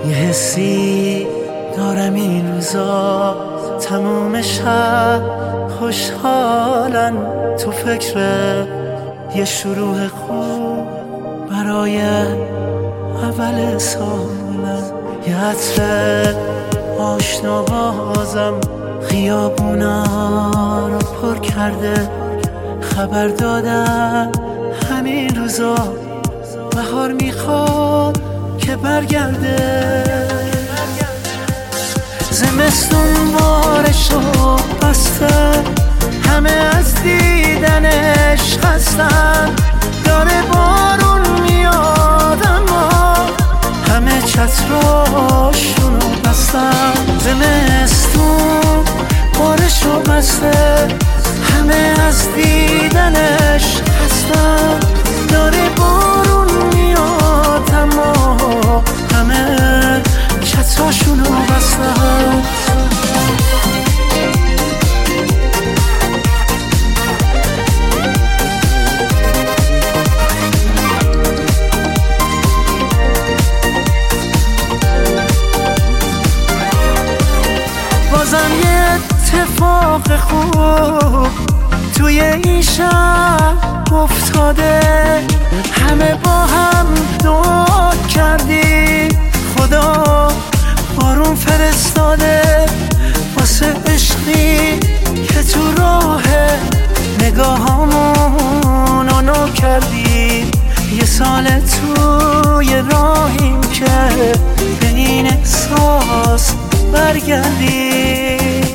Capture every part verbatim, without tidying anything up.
یه حسی دارم این روزا تموم شب خوشحالن، تو فکر یه شروع خوب برای اول سالن. یه عطر آشنا بازم خیابونا رو پر کرده، خبر دادن همین روزا بهار میخواد که برگرده. زمستون بارشو بسته، همه از دیدنش خستن، داره بارون میاد اما همه چتراشونو بستن. زمستون بارشو بسته، همه از دیدنش خستن، داره بارون میاد اما همه چتراشونو بستن. بازم یه اتفاق خوب توی این شب افتاده، همه با هم دعا کردیم خدا بارون فرستاده، واسه عشقی که تو راه نگاهامونو نو کردیم. یه سال توی راهیم که به این احساس برگردیم.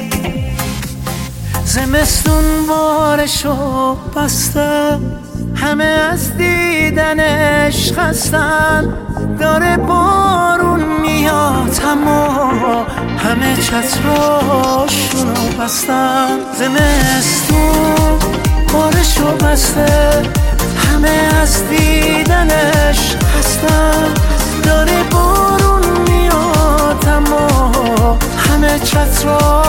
زمستون بارشو بسته، همه از دیدنش خستن، داره بارون میاد اما همه چتراشونو بستن. زمستون بارشو بسته، همه از دیدنش خستن، داره بارون میاد اما همه چتراشونو